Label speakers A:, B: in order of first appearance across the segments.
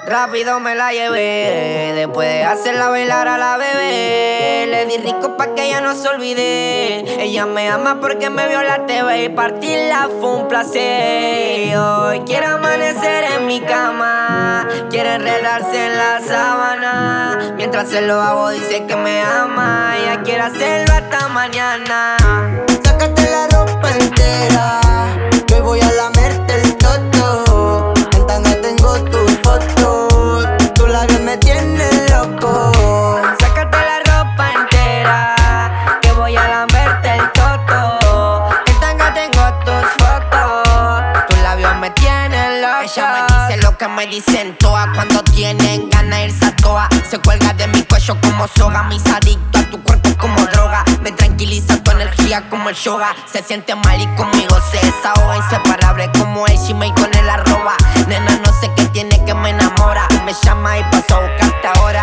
A: Rápido me la llevé, después de hacerla bailar a la bebé. Le di rico pa' que ella no se olvide. Ella me ama porque me vio la TV y partirla fue un placer. Hoy quiere amanecer en mi cama, quiere enredarse en la sábana. Mientras se lo hago dice que me ama, ella quiere hacerlo hasta mañana.
B: Sácate la ropa entera, que hoy voy a lamerte el toto. En tanga tengo tus fotos, tus labios me tienen loco.
A: Sácate la ropa entera, que voy a lamerte el toto. En tanga tengo tus fotos, tus labios me tienen loco.
C: Ella me dice lo que me dicen todas cuando tienen ganas de irse a toa. Se cuelga de mi cuello como soga, mis adictos a tu cuerpo como droga. Me tranquiliza tu energía como el yoga. Se siente mal y conmigo se desahoga. Inseparable como el Gmail con el arroba. Nena, no sé qué tiene que me enamora. Me llama y paso a buscarte ahora.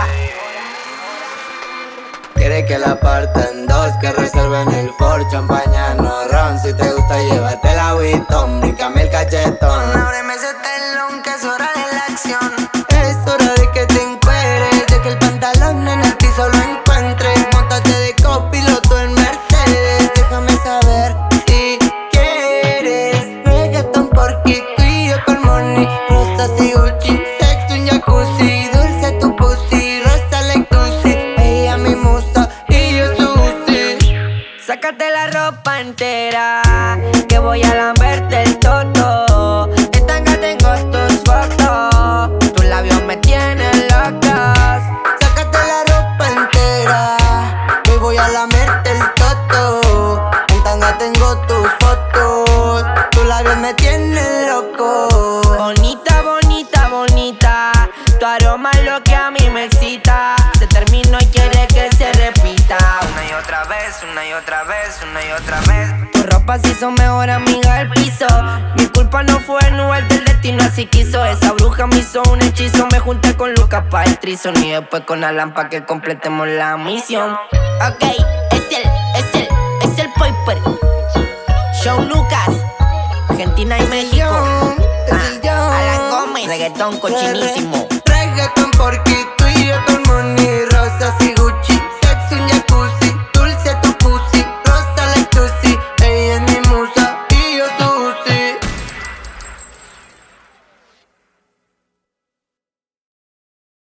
B: Quiere que la parta en dos, que reserven el Ford, champaña, no ron. Si te gusta, llévate la Vuitton, bríncame el cachetón.
A: Ábreme ese telón que es hora de la acción.
B: Es hora de que te encueres, de que el pantalón en el piso lo encuentres. Móntate de copiloto en Mercedes, déjame saber si quieres. Reggaeton por Kiko y yo con Money, rosas y Gucci, sexo en jacuzzi, dulce tu pussy, rosa like Tusi. Ella mi musa y yo Susi.
A: Sácate la ropa entera, que voy a lamberte el toto. En tanga tengo tus fotos, tus labios me tienen locos.
B: Sácate la ropa entera, que hoy voy a lamerte el toto. En tanga tengo tus fotos, tus labios me tienen loco.
A: Bonita, bonita, bonita, tu aroma es lo que a mí me excita. Se terminó y quiere que se repita. Una y otra vez, una y otra vez, una y otra vez. Tu ropa se hizo mejor amiga del piso. Mi culpa no fue nubes del destino, así quiso. Esa bruja me hizo un hechizo. Me junté con Lucas pa' el trison y después con Alan pa' que completemos la misión.
C: Ok, es el Piper. Show Lucas, Argentina y México.
B: Es el John.
C: Alan Gómez, reggaetón cochinísimo.
B: Reggaeton por Kiko